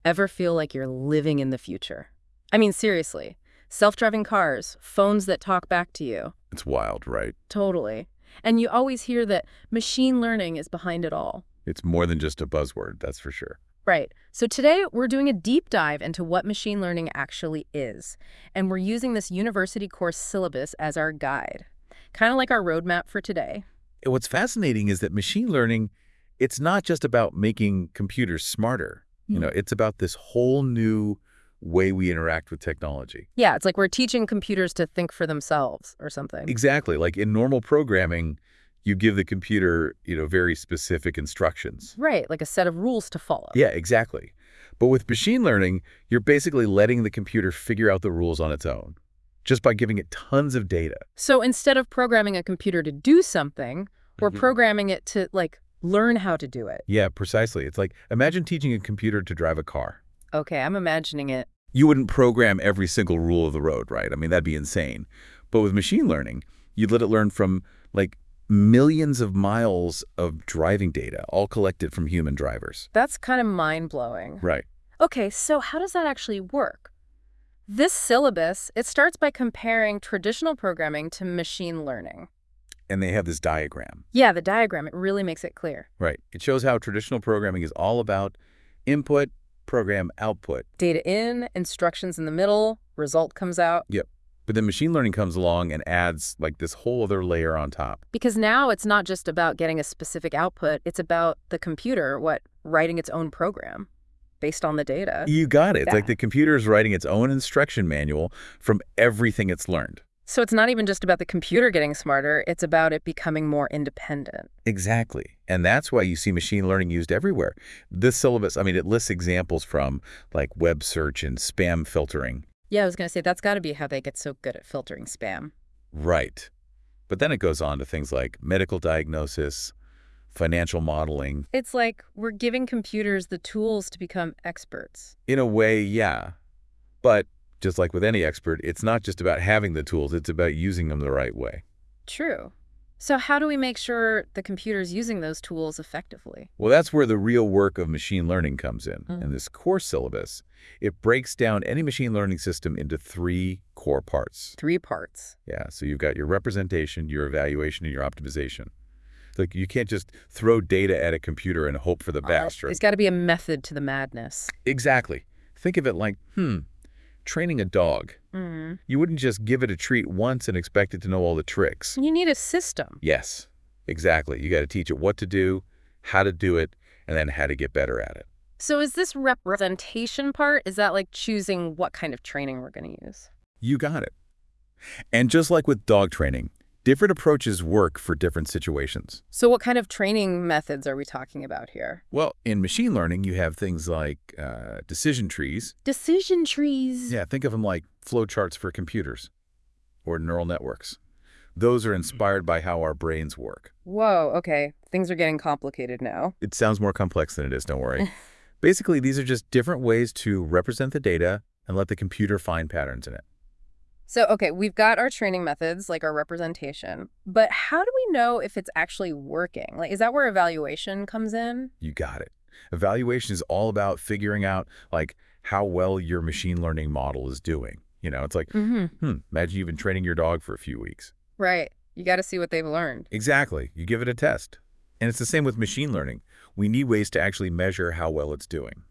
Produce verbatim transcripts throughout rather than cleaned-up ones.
Ever feel like you're living in the future? I mean, seriously. Self-driving cars, phones that talk back to you. It's wild, right? Totally. And you always hear that machine learning is behind it all. It's more than just a buzzword, that's for sure. Right. So today we're doing a deep dive into what machine learning actually is. And we're using this university course syllabus as our guide. Kind of like our roadmap for today. And what's fascinating is that machine learning, it's not just about making computers smarter. You know, it's about this whole new way we interact with technology. Yeah, it's like we're teaching computers to think for themselves or something. Exactly. Like in normal programming, you give the computer, you know, very specific instructions. Right, like a set of rules to follow. Yeah, exactly. But with machine learning, you're basically letting the computer figure out the rules on its own, just by giving it tons of data. So instead of programming a computer to do something, we're Mhm. programming it to, like, learn how to do it. Yeah, precisely. It's like, imagine teaching a computer to drive a car. Okay, I'm imagining it. You wouldn't program every single rule of the road, right? I mean, that'd be insane. But with machine learning, you'd let it learn from, like, millions of miles of driving data, all collected from human drivers. That's kind of mind-blowing. Right. Okay, so how does that actually work? This syllabus, it starts by comparing traditional programming to machine learning. And they have this diagram. Yeah, the diagram, it really makes it clear. Right. It shows how traditional programming is all about input, program, output. Data in, instructions in the middle, result comes out. Yep. But then machine learning comes along and adds like this whole other layer on top. Because now it's not just about getting a specific output, it's about the computer, what, writing its own program based on the data. You got it. It's Yeah. like the computer is writing its own instruction manual from everything it's learned. So it's not even just about the computer getting smarter, it's about it becoming more independent. Exactly. And that's why you see machine learning used everywhere. This syllabus, I mean, it lists examples from like web search and spam filtering. Yeah, I was going to say, that's got to be how they get so good at filtering spam. Right. But then it goes on to things like medical diagnosis, financial modeling. It's like we're giving computers the tools to become experts. In a way, yeah. But just like with any expert, it's not just about having the tools, it's about using them the right way. True. So how do we make sure the computer's using those tools effectively? Well, that's where the real work of machine learning comes in. Mm. In this course syllabus, it breaks down any machine learning system into three core parts. Three parts. Yeah, so you've got your representation, your evaluation, and your optimization. Like you can't just throw data at a computer and hope for the best. Uh, Right? there's got to be a method to the madness. Exactly. Think of it like, hmm, training a dog. Mm. You wouldn't just give it a treat once and expect it to know all the tricks. You need a system. Yes, exactly. You got to teach it what to do, how to do it, and then how to get better at it. So is this representation part, is that like choosing what kind of training we're going to use? You got it. And just like with dog training, different approaches work for different situations. So what kind of training methods are we talking about here? Well, in machine learning, you have things like uh, decision trees. Decision trees. Yeah, think of them like flowcharts for computers or neural networks. Those are inspired by how our brains work. Whoa, okay. Things are getting complicated now. It sounds more complex than it is, don't worry. Basically, these are just different ways to represent the data and let the computer find patterns in it. So, okay, we've got our training methods, like our representation, but how do we know if it's actually working? Like, is that where evaluation comes in? You got it. Evaluation is all about figuring out, like, how well your machine learning model is doing. You know, it's like, Mm-hmm. hmm, imagine you've been training your dog for a few weeks. Right. You got to see what they've learned. Exactly. You give it a test. And it's the same with machine learning. We need ways to actually measure how well it's doing.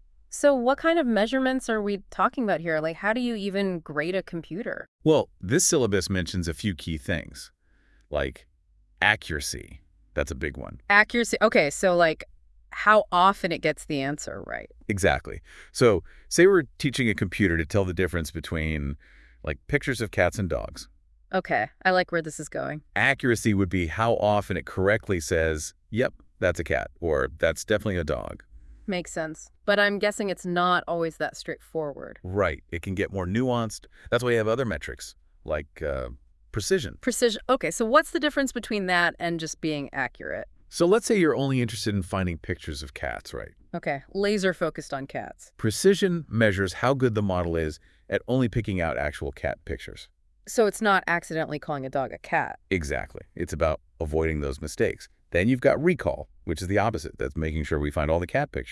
So what kind of measurements are we talking about here? Like, how do you even grade a computer? Well, this syllabus mentions a few key things, like accuracy. That's a big one. Accuracy. Okay, so like how often it gets the answer right. Exactly. So say we're teaching a computer to tell the difference between like pictures of cats and dogs. Okay, I like where this is going. Accuracy would be how often it correctly says, yep, that's a cat, or that's definitely a dog. Makes sense. But I'm guessing it's not always that straightforward. Right. It can get more nuanced. That's why you have other metrics, like uh, precision. Precision. Okay, so what's the difference between that and just being accurate? So let's say you're only interested in finding pictures of cats, right? Okay, laser focused on cats. Precision measures how good the model is at only picking out actual cat pictures. So it's not accidentally calling a dog a cat. Exactly. It's about avoiding those mistakes. Then you've got recall, which is the opposite. That's making sure we find all the cat pictures.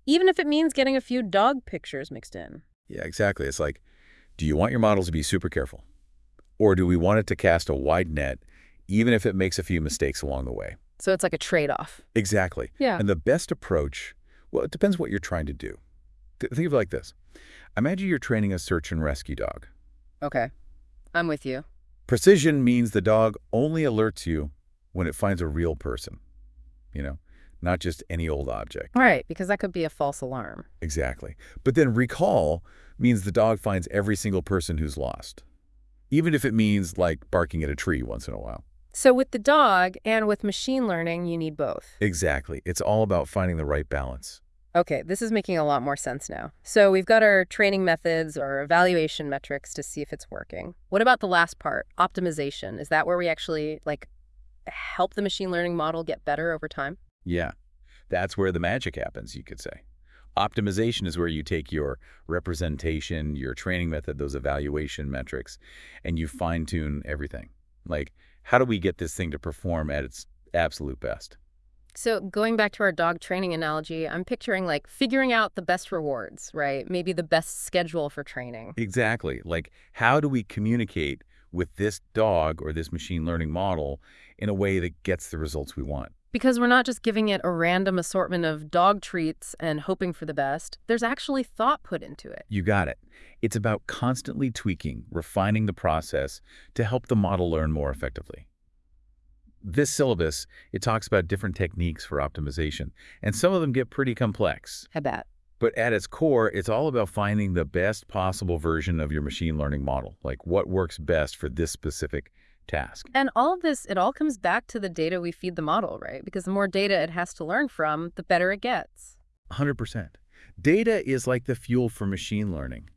even if it means getting a few dog pictures mixed in. Yeah, exactly. It's like, do you want your model to be super careful? Or do we want it to cast a wide net, even if it makes a few mistakes along the way? So it's like a trade-off. Exactly. Yeah. And the best approach, well, it depends what you're trying to do. Th- Think of it like this. Imagine you're training a search and rescue dog. Okay. I'm with you. Precision means the dog only alerts you when it finds a real person, you know, not just any old object. Right, because that could be a false alarm. Exactly. But then recall means the dog finds every single person who's lost, even if it means like barking at a tree once in a while. So with the dog and with machine learning, you need both. Exactly. It's all about finding the right balance. Okay, this is making a lot more sense now. So we've got our training methods or evaluation metrics to see if it's working. What about the last part, optimization? Is that where we actually like help the machine learning model get better over time? Yeah, that's where the magic happens, you could say. Optimization is where you take your representation, your training method, those evaluation metrics, and you fine-tune everything. Like, how do we get this thing to perform at its absolute best? So going back to our dog training analogy, I'm picturing like figuring out the best rewards, right? Maybe the best schedule for training. Exactly. Like, how do we communicate with this dog or this machine learning model in a way that gets the results we want? Because we're not just giving it a random assortment of dog treats and hoping for the best. There's actually thought put into it. You got it. It's about constantly tweaking, refining the process to help the model learn more effectively. This syllabus, it talks about different techniques for optimization, and some of them get pretty complex. I bet. But at its core, it's all about finding the best possible version of your machine learning model, like what works best for this specific task. And all of this, it all comes back to the data we feed the model, right? Because the more data it has to learn from, the better it gets. one hundred percent. Data is like the fuel for machine learning.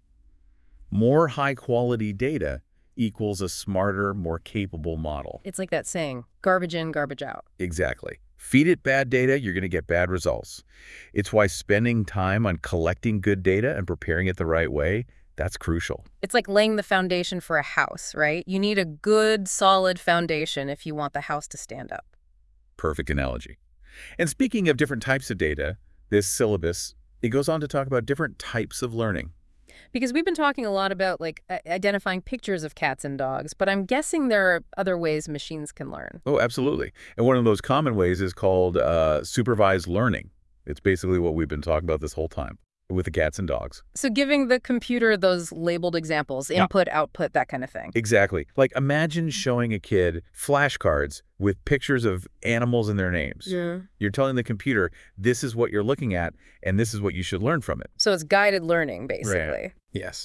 More high-quality data equals a smarter, more capable model. It's like that saying, garbage in, garbage out. Exactly. Feed it bad data, you're going to get bad results. It's why spending time on collecting good data and preparing it the right way, that's crucial. It's like laying the foundation for a house, right? You need a good, solid foundation if you want the house to stand up. Perfect analogy. And speaking of different types of data, this syllabus, it goes on to talk about different types of learning. Because we've been talking a lot about like uh, identifying pictures of cats and dogs, but I'm guessing there are other ways machines can learn. Oh, absolutely. And one of those common ways is called uh, supervised learning. It's basically what we've been talking about this whole time with the cats and dogs. So giving the computer those labeled examples, Yeah. input, output, that kind of thing. Exactly. Like imagine showing a kid flashcards with pictures of animals and their names. Yeah. You're telling the computer, this is what you're looking at, and this is what you should learn from it. So it's guided learning, basically. Yes.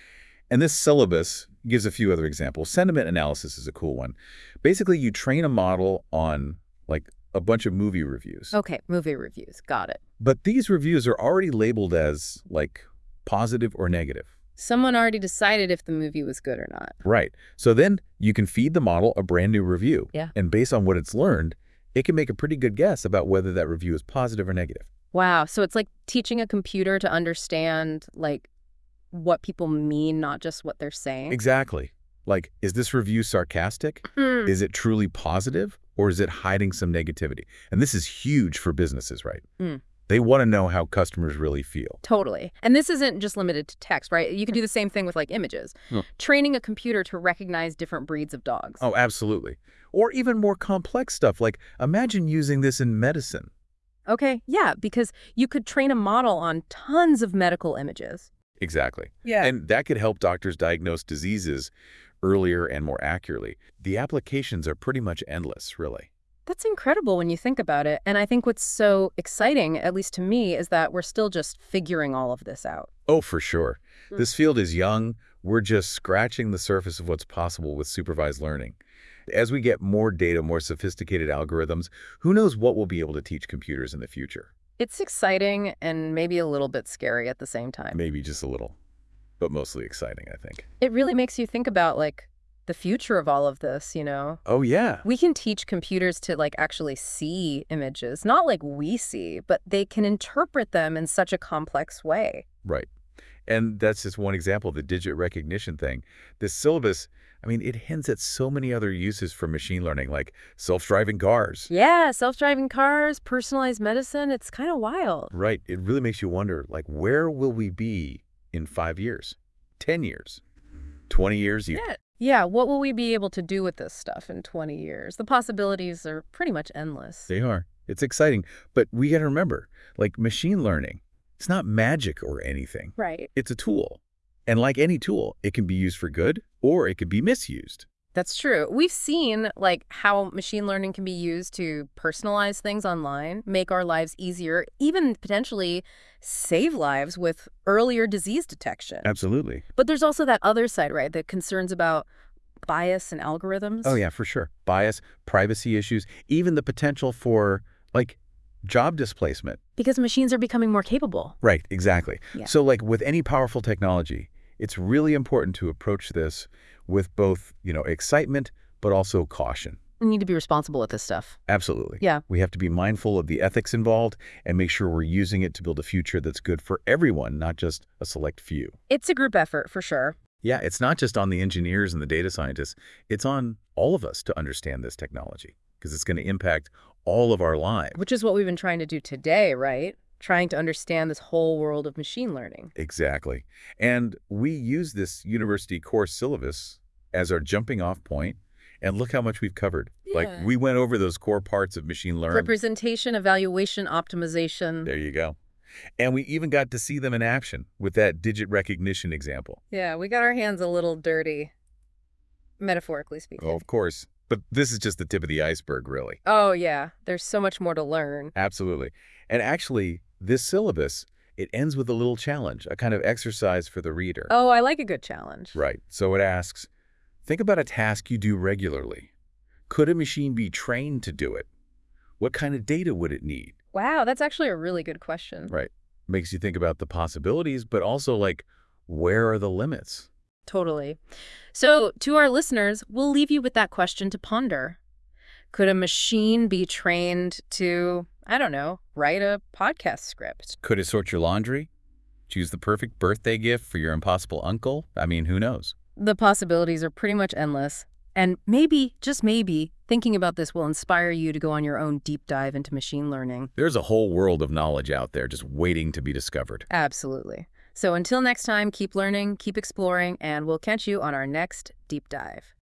And this syllabus gives a few other examples. Sentiment analysis is a cool one. Basically, you train a model on like a bunch of movie reviews. Okay, movie reviews. Got it. But these reviews are already labeled as like positive or negative. Someone already decided if the movie was good or not. Right. So then you can feed the model a brand new review. Yeah. And based on what it's learned, it can make a pretty good guess about whether that review is positive or negative. Wow. So it's like teaching a computer to understand like what people mean, not just what they're saying. Exactly. Like, is this review sarcastic? Hmm. Is it truly positive? Or is it hiding some negativity? And this is huge for businesses, right? Mm. They want to know how customers really feel. Totally. And this isn't just limited to text, right? You can do the same thing with like images. Hmm. Training a computer to recognize different breeds of dogs. Oh, absolutely. Or even more complex stuff, like imagine using this in medicine. Okay, yeah, because you could train a model on tons of medical images. Exactly. Yeah. And that could help doctors diagnose diseases earlier and more accurately. The applications are pretty much endless, really. That's incredible when you think about it. And I think what's so exciting, at least to me, is that we're still just figuring all of this out. Oh, for sure. Mm. This field is young. We're just scratching the surface of what's possible with supervised learning. As we get more data, more sophisticated algorithms, who knows what we'll be able to teach computers in the future? It's exciting and maybe a little bit scary at the same time. Maybe just a little, but mostly exciting, I think. It really makes you think about like the future of all of this, you know? Oh, yeah. We can teach computers to like actually see images, not like we see, but they can interpret them in such a complex way. Right. And that's just one example, the digit recognition thing. This syllabus, I mean, it hints at so many other uses for machine learning, like self-driving cars. Yeah, self-driving cars, personalized medicine, it's kind of wild. Right. It really makes you wonder, like, where will we be in five years, ten years, twenty years? You... Yeah. Yeah, what will we be able to do with this stuff in twenty years? The possibilities are pretty much endless. They are. It's exciting. But we got to remember, like, machine learning, it's not magic or anything. Right. It's a tool. And like any tool, it can be used for good or it can be misused. That's true. We've seen like how machine learning can be used to personalize things online, make our lives easier, even potentially save lives with earlier disease detection. Absolutely. But there's also that other side, right? The concerns about bias and algorithms. Oh, yeah, for sure. Bias, privacy issues, even the potential for, like, job displacement. Because machines are becoming more capable. Right, exactly. Yeah. So, like, with any powerful technology, it's really important to approach this with both, you know, excitement, but also caution. We need to be responsible with this stuff. Absolutely. Yeah. We have to be mindful of the ethics involved and make sure we're using it to build a future that's good for everyone, not just a select few. It's a group effort, for sure. Yeah, it's not just on the engineers and the data scientists. It's on all of us to understand this technology because it's going to impact all of our lives. Which is what we've been trying to do today, right? Trying to understand this whole world of machine learning. Exactly. And we use this university course syllabus as our jumping off point. And look how much we've covered. Yeah. Like, we went over those core parts of machine learning. Representation, evaluation, optimization. There you go. And we even got to see them in action with that digit recognition example. Yeah, we got our hands a little dirty, metaphorically speaking. Oh, of course. But this is just the tip of the iceberg, really. Oh, yeah. There's so much more to learn. Absolutely. And actually, this syllabus, it ends with a little challenge, a kind of exercise for the reader. Oh, I like a good challenge. Right. So it asks, think about a task you do regularly. Could a machine be trained to do it? What kind of data would it need? Wow, that's actually a really good question. Right. Makes you think about the possibilities, but also, like, where are the limits? Totally. So, to our listeners, we'll leave you with that question to ponder. Could a machine be trained to, I don't know, write a podcast script? Could it sort your laundry? Choose the perfect birthday gift for your impossible uncle? I mean, who knows? The possibilities are pretty much endless. And maybe, just maybe, thinking about this will inspire you to go on your own deep dive into machine learning. There's a whole world of knowledge out there just waiting to be discovered. Absolutely. So until next time, keep learning, keep exploring, and we'll catch you on our next deep dive.